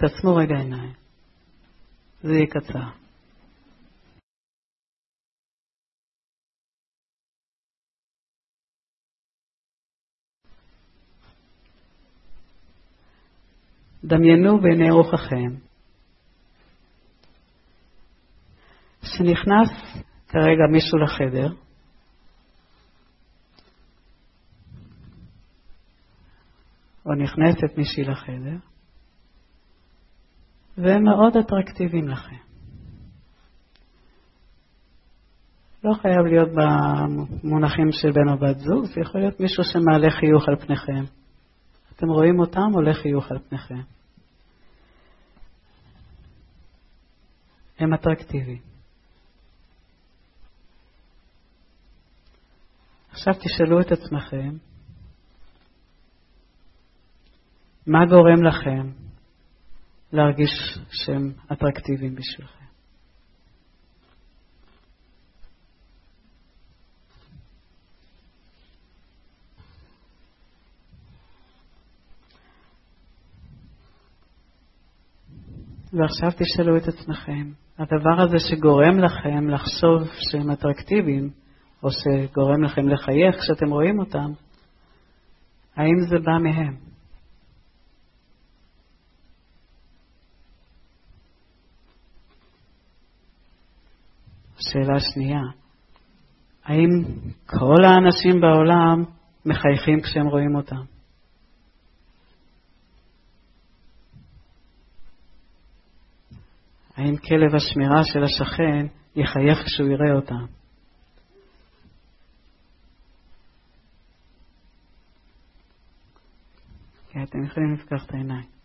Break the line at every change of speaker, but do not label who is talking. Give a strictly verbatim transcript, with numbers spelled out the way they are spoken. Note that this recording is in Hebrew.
תעצמו רגע עיניים. זה יהיה קצר. דמיינו בעיני רוחכם שנכנס כרגע מישהו לחדר, או נכנסת מישהי לחדר, והם מאוד אטרקטיביים לכם. לא חייב להיות במונחים של בן או בת זוג, זה יכול להיות מישהו שמעלה חיוך על פניכם. אתם רואים אותם, עולה חיוך על פניכם. הם אטרקטיביים. עכשיו תשאלו את עצמכם, מה גורם לכם להרגיש שהם אטרקטיביים בשבילכם? ועכשיו תשאלו את עצמכם, הדבר הזה שגורם לכם לחשוב שהם אטרקטיביים, או שגורם לכם לחייך כשאתם רואים אותם, האם זה בא מהם? שאלה שנייה, האם כל האנשים בעולם מחייכים כשהם רואים אותם? האם כלב השמירה של השכן יחייך כשהוא יראה אותם? כן, אתם יכולים לפקח את העיניים.